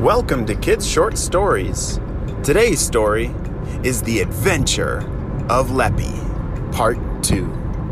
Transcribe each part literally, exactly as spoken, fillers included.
Welcome to Kids Short Stories. Today's story is The Adventure of Leppy, Part two.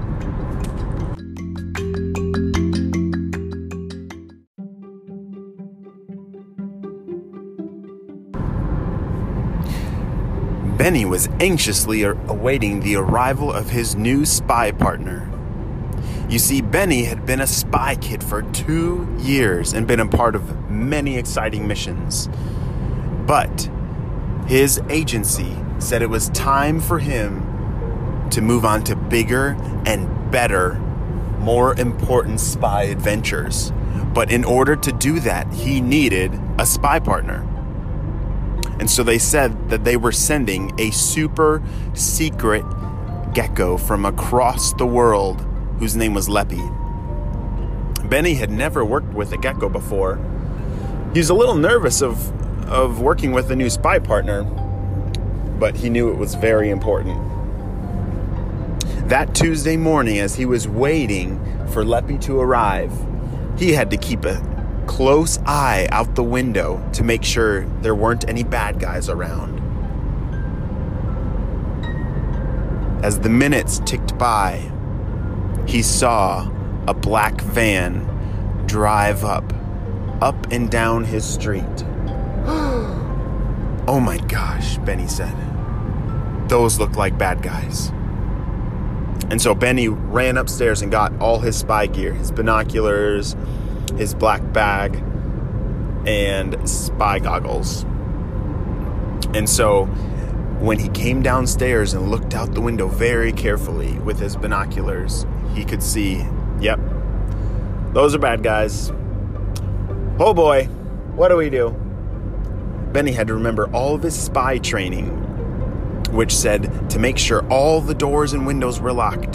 Benny was anxiously awaiting the arrival of his new spy partner. You see, Benny had been a spy kid for two years and been a part of many exciting missions. But his agency said it was time for him to move on to bigger and better, more important spy adventures. But in order to do that, he needed a spy partner. And so they said that they were sending a super secret gecko from across the world whose name was Leppy. Benny had never worked with a gecko before. He was a little nervous of, of working with a new spy partner, but he knew it was very important. That Tuesday morning, as he was waiting for Leppy to arrive, he had to keep a close eye out the window to make sure there weren't any bad guys around. As the minutes ticked by, he saw a black van drive up, up and down his street. Oh my gosh, Benny said. Those look like bad guys. And so Benny ran upstairs and got all his spy gear, his binoculars, his black bag, and spy goggles. And so when he came downstairs and looked out the window very carefully with his binoculars, he could see, yep, those are bad guys. Oh boy, what do we do? Benny had to remember all of his spy training, which said to make sure all the doors and windows were locked.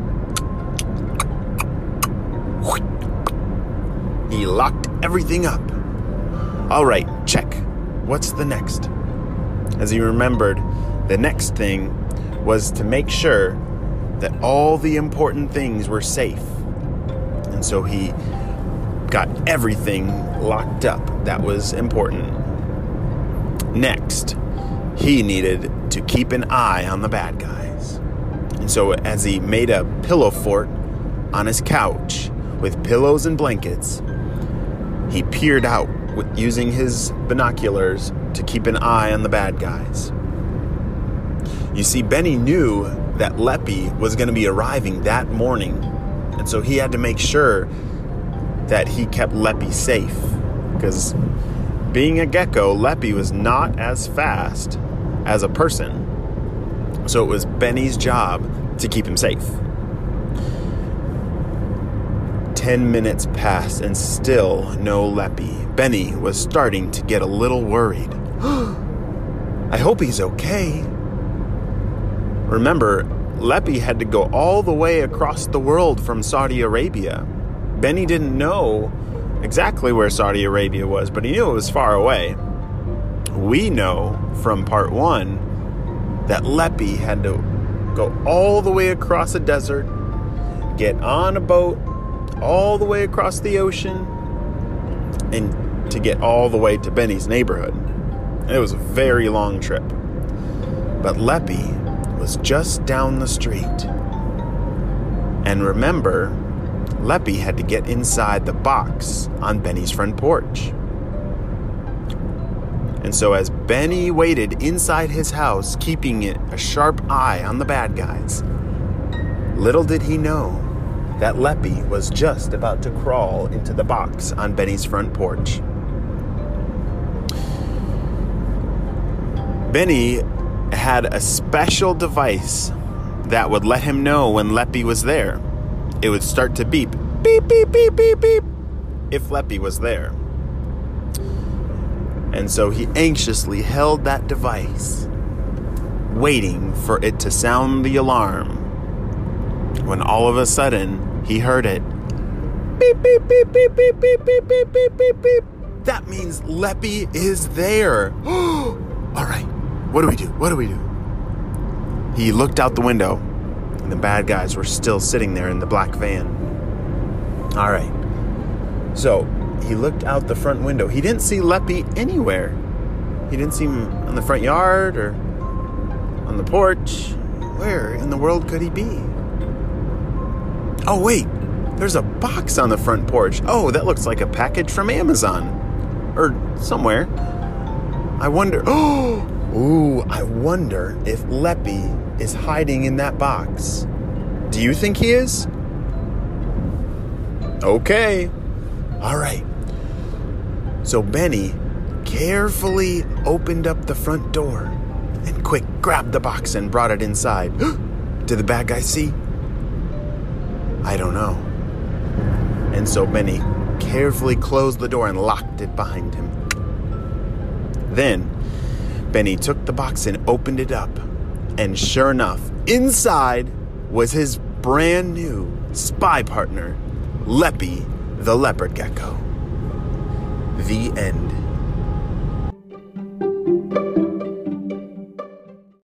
He locked everything up. All right, check. What's the next? As he remembered, the next thing was to make sure that all the important things were safe. And so he got everything locked up that was important. Next, he needed to keep an eye on the bad guys. And so as he made a pillow fort on his couch with pillows and blankets, he peered out with using his binoculars to keep an eye on the bad guys. You see, Benny knew that Leppy was going to be arriving that morning, and so he had to make sure that he kept Leppy safe, because being a gecko, Leppy was not as fast as a person, so it was Benny's job to keep him safe. Ten minutes passed and still no Leppy. Benny was starting to get a little worried. I hope he's okay. Remember, Leppy had to go all the way across the world from Saudi Arabia. Benny didn't know exactly where Saudi Arabia was, but he knew it was far away. We know from part one that Leppy had to go all the way across a desert, get on a boat, all the way across the ocean, and to get all the way to Benny's neighborhood. It was a very long trip. But Leppy was just down the street. And remember, Leppy had to get inside the box on Benny's front porch. And so as Benny waited inside his house, keeping it a sharp eye on the bad guys, little did he know that Leppy was just about to crawl into the box on Benny's front porch. Benny had a special device that would let him know when Leppy was there. It would start to beep, beep, beep, beep, beep, beep, if Leppy was there. And so he anxiously held that device, waiting for it to sound the alarm, when all of a sudden he heard it. Beep, beep, beep, beep, beep, beep, beep, beep, beep, beep, beep. That means Leppy is there. All right, what do we do? What do we do? He looked out the window, and the bad guys were still sitting there in the black van. All right, so he looked out the front window. He didn't see Leppy anywhere. He didn't see him on the front yard or on the porch. Where in the world could he be? Oh, wait. There's a box on the front porch. Oh, that looks like a package from Amazon. Or somewhere. I wonder... Oh! Ooh, I wonder if Leppy is hiding in that box. Do you think he is? Okay. All right. So Benny carefully opened up the front door and quick grabbed the box and brought it inside. Did the bad guy see? I don't know. And so Benny carefully closed the door and locked it behind him. Then Benny took the box and opened it up. And sure enough, inside was his brand new spy partner, Leppy the leopard gecko. The end.